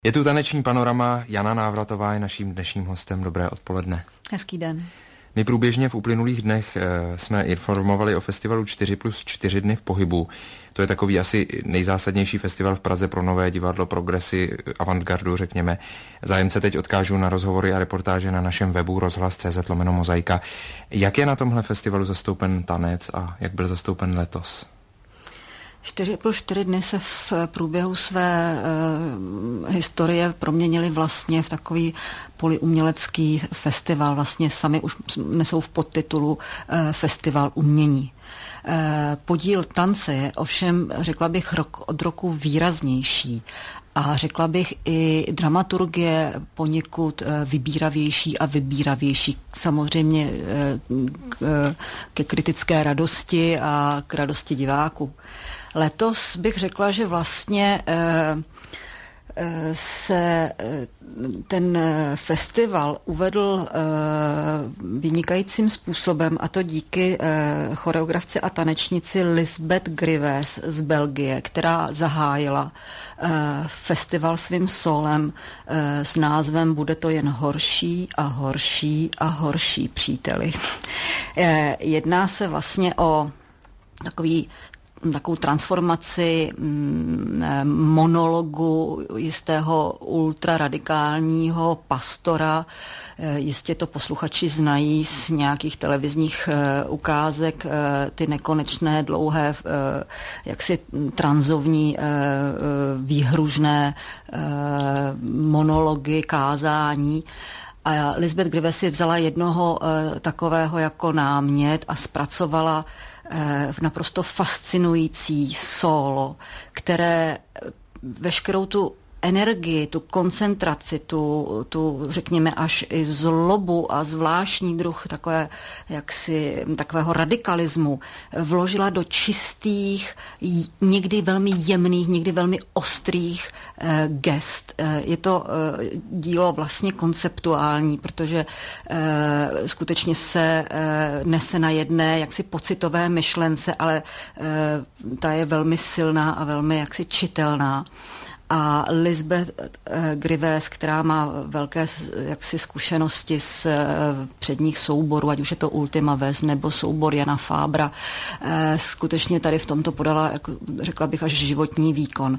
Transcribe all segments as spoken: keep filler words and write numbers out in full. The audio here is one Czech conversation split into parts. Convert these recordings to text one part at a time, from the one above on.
Je tu taneční panorama, Jana Návratová je naším dnešním hostem. Dobré odpoledne. Hezký den. My průběžně v uplynulých dnech e, jsme informovali o festivalu čtyři plus čtyři dny v pohybu. To je takový asi nejzásadnější festival v Praze pro nové divadlo, progresy, avantgardu, řekněme. Zájemce teď odkážu na rozhovory a reportáže na našem webu rozhlas tečka cz lomeno mozaika. Jak je na tomhle festivalu zastoupen tanec a jak byl zastoupen letos? čtyři plus čtyři dny se v průběhu své e, historie proměnily vlastně v takový polyumělecký festival. Vlastně sami už nesou v podtitulu e, Festival umění. E, podíl tance je ovšem, řekla bych, rok od roku výraznější. A řekla bych i dramaturgie poněkud vybíravější a vybíravější. Samozřejmě ke kritické radosti a k radosti diváků. Letos bych řekla, že vlastně se ten festival uvedl vynikajícím způsobem, a to díky choreografce a tanečnici Lisbeth Grives z Belgie, která zahájila festival svým solem s názvem Bude to jen horší a horší a horší, příteli. Jedná se vlastně o takový takovou transformaci monologu jistého ultraradikálního pastora. Jistě to posluchači znají z nějakých televizních ukázek, ty nekonečné, dlouhé, jaksi tranzovní, výhružné monology, kázání. A Lisbeth Grives si vzala jednoho takového jako námět a zpracovala v naprosto fascinující sólo, které veškerou tu energii, tu koncentraci, tu, tu řekněme až i zlobu a zvláštní druh takové, jaksi, takového radikalismu vložila do čistých, někdy velmi jemných, někdy velmi ostrých eh, gest. Eh, je to eh, dílo vlastně konceptuální, protože eh, skutečně se eh, nese na jedné jaksi pocitové myšlence, ale eh, ta je velmi silná a velmi jaksi čitelná. A Lisbeth Grives, která má velké jaksi zkušenosti z předních souborů, ať už je to Ultima Ves nebo soubor Jana Fábra, skutečně tady v tomto podala, jako řekla bych, až životní výkon.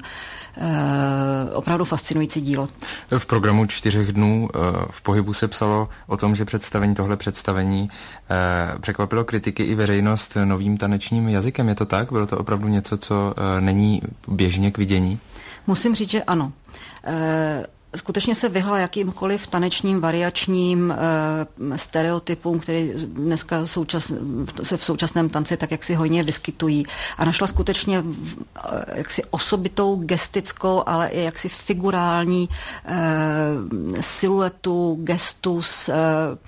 Opravdu fascinující dílo. V programu čtyřech dnů v pohybu se psalo o tom, že představení, tohle představení překvapilo kritiky i veřejnost novým tanečním jazykem. Je to tak? Bylo to opravdu něco, co není běžně k vidění? Musím říct, že ano. Skutečně se vyhla jakýmkoliv tanečním variačním e, stereotypům, které dneska součas, se v současném tanci tak jak si hojně vyskytují, a našla skutečně e, jaksi osobitou gestickou, ale i jaksi figurální e, siluetu, gestus, e,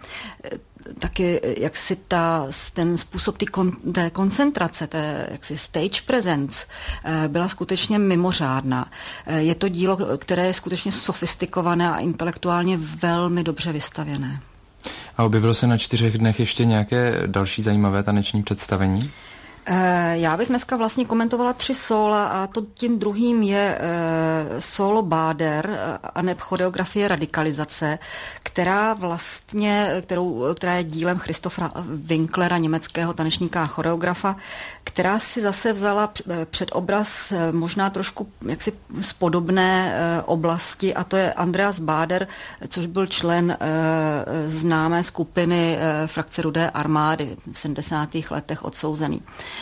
taky jaksi ta, ten způsob ty kon, té koncentrace, té jaksi stage presence byla skutečně mimořádná. Je to dílo, které je skutečně sofistikované a intelektuálně velmi dobře vystavěné. A objevilo se na čtyřech dnech ještě nějaké další zajímavé taneční představení? Já bych dneska vlastně komentovala tři sóla, a to tím druhým je solo Báder a neb choreografie radikalizace, která vlastně, kterou, která je dílem Christophera Winklera, německého tanečníka a choreografa, která si zase vzala před obraz možná trošku jaksi z podobné oblasti, a to je Andreas Baader, což byl člen známé skupiny frakce Rudé armády v sedmdesátých letech odsouzený.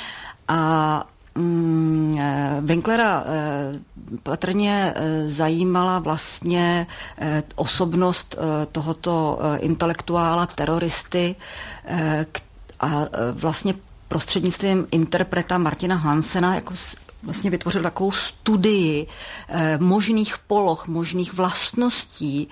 A mm, Winklera e, patrně e, zajímala vlastně e, osobnost e, tohoto e, intelektuála, teroristy e, k, a e, vlastně prostřednictvím interpreta Martina Hansena jako s, vlastně vytvořil takovou studii e, možných poloh, možných vlastností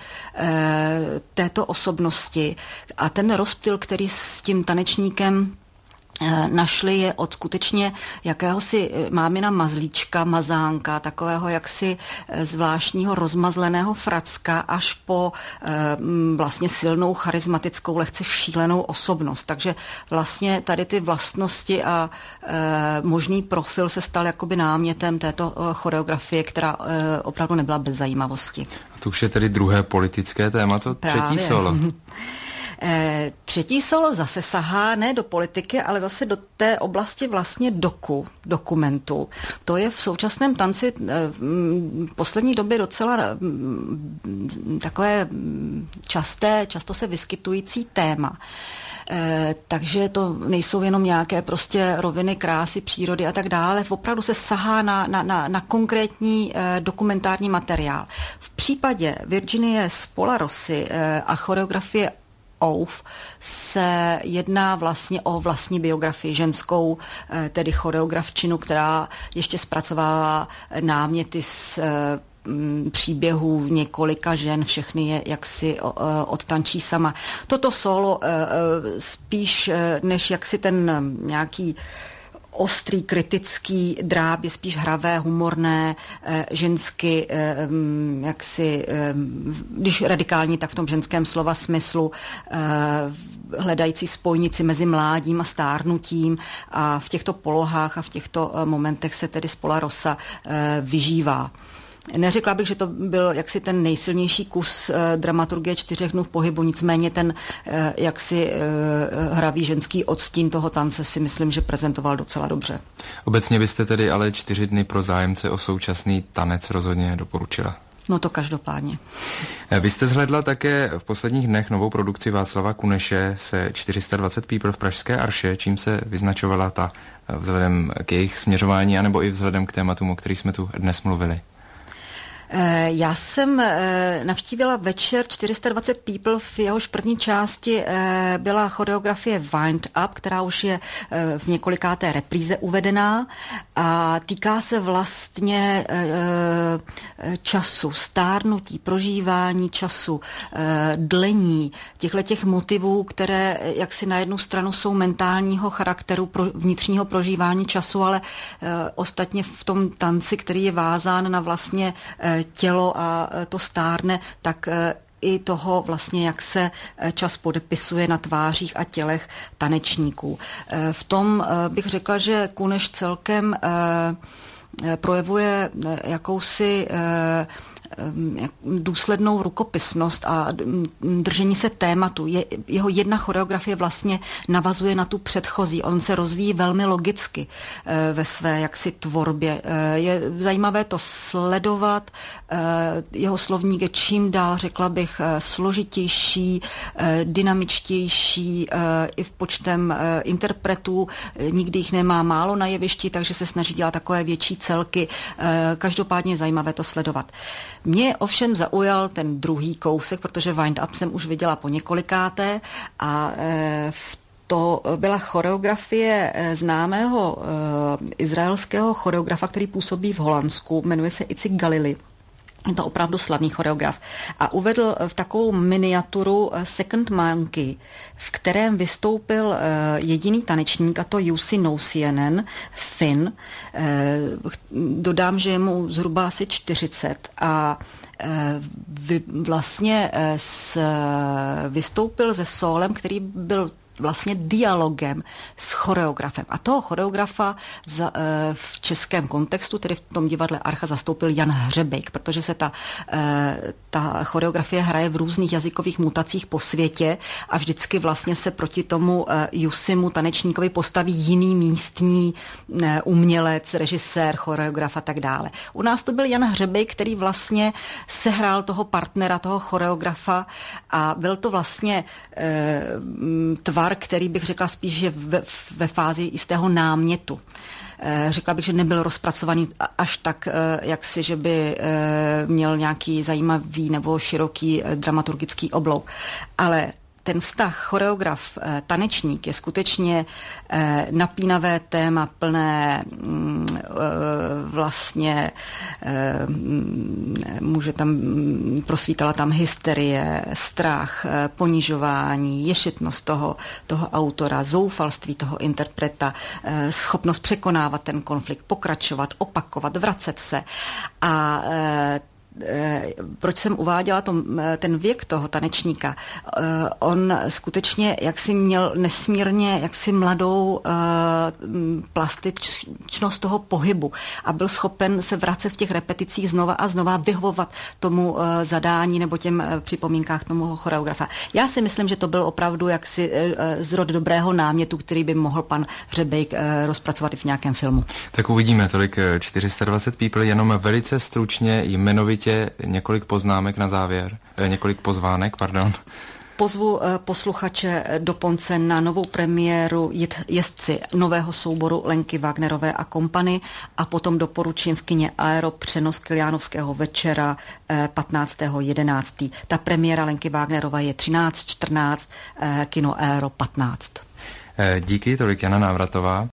e, této osobnosti, a ten rozptyl, který s tím tanečníkem Našli je od skutečně jakéhosi mámina mazlíčka, mazánka, takového jaksi zvláštního rozmazleného fracka až po vlastně silnou, charismatickou, lehce šílenou osobnost. Takže vlastně tady ty vlastnosti a možný profil se stal jakoby námětem této choreografie, která opravdu nebyla bez zajímavosti. A to už je tedy druhé politické téma, to Právě. Třetí solo. E, třetí solo zase sahá ne do politiky, ale zase do té oblasti vlastně doku, dokumentu. To je v současném tanci e, v poslední době docela e, takové časté, často se vyskytující téma. E, takže to nejsou jenom nějaké prostě roviny krásy, přírody a tak dále. Opravdu se sahá na, na, na, na konkrétní e, dokumentární materiál. V případě Virginie Spola-Rossi e, a choreografie Ouf se jedná vlastně o vlastní biografii, ženskou, tedy choreografčinu, která ještě zpracovává náměty z příběhů několika žen, všechny je jaksi odtančí sama. Toto solo spíš než jaksi ten nějaký ostrý, kritický dráb je spíš hravé, humorné, eh, žensky, eh, jaksi, eh, když radikální, tak v tom ženském slova smyslu, eh, hledající spojnici mezi mládím a stárnutím a v těchto polohách a v těchto eh, momentech se tedy Spola-Rossa eh, vyžívá. Neřekla bych, že to byl jaksi ten nejsilnější kus eh, dramaturgie čtyřech dnů v pohybu, nicméně ten eh, jaksi eh, hravý ženský odstín toho tance si myslím, že prezentoval docela dobře. Obecně byste tedy ale čtyři dny pro zájemce o současný tanec rozhodně doporučila. No to každopádně. Vy jste zhlédla také v posledních dnech novou produkci Václava Kuneše se čtyři sta dvacet people v Pražské Arše, čím se vyznačovala ta vzhledem k jejich směřování anebo i vzhledem k tématům, o kterých jsme tu dnes mluvili? Já jsem navštívila večer čtyři sta dvacet people, v jehož první části byla choreografie Wind Up, která už je v několikáté repríze uvedená a týká se vlastně času, stárnutí, prožívání času, dlení, těchto motivů, které jaksi na jednu stranu jsou mentálního charakteru, vnitřního prožívání času, ale ostatně v tom tanci, který je vázán na vlastně tělo a to stárne, tak i toho vlastně, jak se čas podepisuje na tvářích a tělech tanečníků. V tom bych řekla, že Kuneš celkem projevuje jakousi důslednou rukopisnost a držení se tématu. Je, jeho jedna choreografie vlastně navazuje na tu předchozí. On se rozvíjí velmi logicky e, ve své jaksi tvorbě. E, je zajímavé to sledovat. E, jeho slovník je čím dál, řekla bych, e, složitější, e, dynamičtější e, i v počtem e, interpretů. E, nikdy jich nemá málo na jevišti, takže se snaží dělat takové větší celky. E, každopádně je zajímavé to sledovat. Mě ovšem zaujal ten druhý kousek, protože Wind Up jsem už viděla po několikáté a e, to byla choreografie známého e, izraelského choreografa, který působí v Holandsku, jmenuje se Itzik Galili. Je to opravdu slavný choreograf. A uvedl v takovou miniaturu Second Monkey, v kterém vystoupil jediný tanečník, a to Jussi Nousiainen, Finn. Dodám, že je mu zhruba asi čtyřicet a vlastně vystoupil se sólem, který byl vlastně dialogem s choreografem. A toho choreografa za, e, v českém kontextu, tedy v tom divadle Archa, zastoupil Jan Hřebejk, protože se ta, e, ta choreografie hraje v různých jazykových mutacích po světě a vždycky vlastně se proti tomu e, Jussimu tanečníkovi postaví jiný místní e, umělec, režisér, choreograf a tak dále. U nás to byl Jan Hřebejk, který vlastně sehrál toho partnera, toho choreografa a byl to vlastně e, tvar, který bych řekla spíš, že ve, ve fázi jistého námětu. Řekla bych, že nebyl rozpracovaný až tak, jaksi, že by měl nějaký zajímavý nebo široký dramaturgický oblouk. Ale ten vztah choreograf tanečník je skutečně napínavé téma, plné vlastně může tam prosvítala tam hysterie, strach, ponižování, ješitnost toho, toho autora, zoufalství toho interpreta, schopnost překonávat ten konflikt, pokračovat, opakovat, vracet se. A proč jsem uváděla to, ten věk toho tanečníka? On skutečně jaksi měl nesmírně jaksi mladou plastičnost toho pohybu a byl schopen se vracet v těch repeticích znova a znova, vyhovovat tomu zadání nebo těm připomínkách tomu choreografa. Já si myslím, že to byl opravdu jaksi zrod dobrého námětu, který by mohl pan Hřebejk rozpracovat i v nějakém filmu. Tak uvidíme, tolik čtyři sta dvacet people, jenom velice stručně jmenovitě několik poznámek na závěr, několik pozvánek, pardon. Pozvu posluchače do Ponce na novou premiéru Jezdci nového souboru Lenky Wagnerové a kompany a potom doporučím v kině Aero přenos Kyliánovského večera patnáctého jedenáctého Ta premiéra Lenky Wagnerové je třináct čtrnáct, kino Aero patnáct. Díky, tolik Jana Návratová.